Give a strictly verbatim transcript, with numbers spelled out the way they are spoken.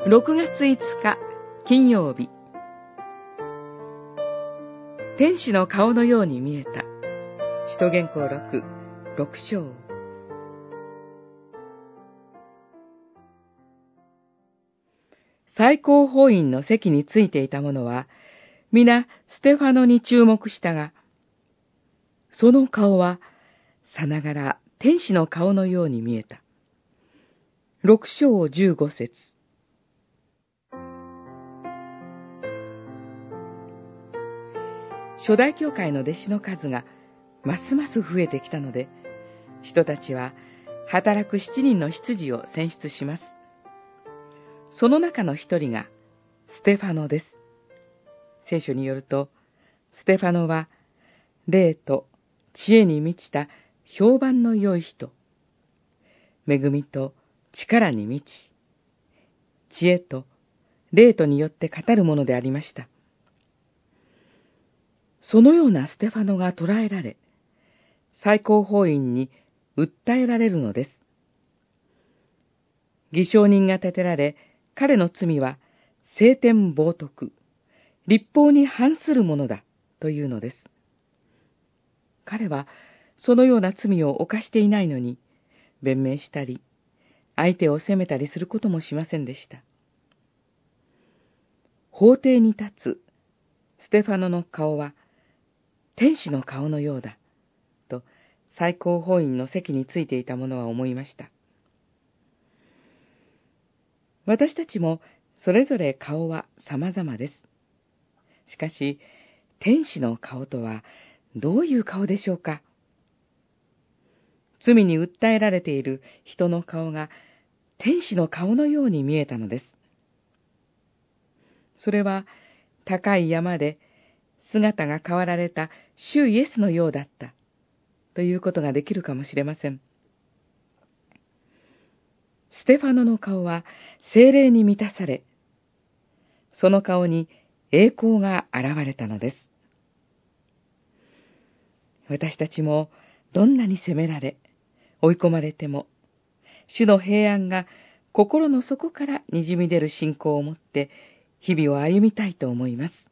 ろくがついつか金曜日。天使の顔のように見えた。使徒言行録、六章。最高法院の席についていた者は、皆ステファノに注目したが、その顔はさながら天使の顔のように見えた。六章十五節。初代教会の弟子の数がますます増えてきたので、人たちは働く七人の執事を選出します。その中の一人がステファノです。聖書によると、ステファノは霊と知恵に満ちた評判の良い人、恵みと力に満ち、知恵と霊とによって語るものでありました。そのようなステファノが捕らえられ、最高法院に訴えられるのです。偽証人が立てられ、彼の罪は聖典冒涜、律法に反するものだというのです。彼はそのような罪を犯していないのに、弁明したり、相手を責めたりすることもしませんでした。法廷に立つステファノの顔は、天使の顔のようだ、と最高法院の席についていた者は思いました。私たちもそれぞれ顔は様々です。しかし、天使の顔とはどういう顔でしょうか。罪に訴えられている人の顔が天使の顔のように見えたのです。それは高い山で姿が変わられた主イエスのようだったということができるかもしれません。ステファノの顔は聖霊に満たされ、その顔に栄光が現れたのです。私たちもどんなに責められ、追い込まれても、主の平安が心の底からにじみ出る信仰を持って日々を歩みたいと思います。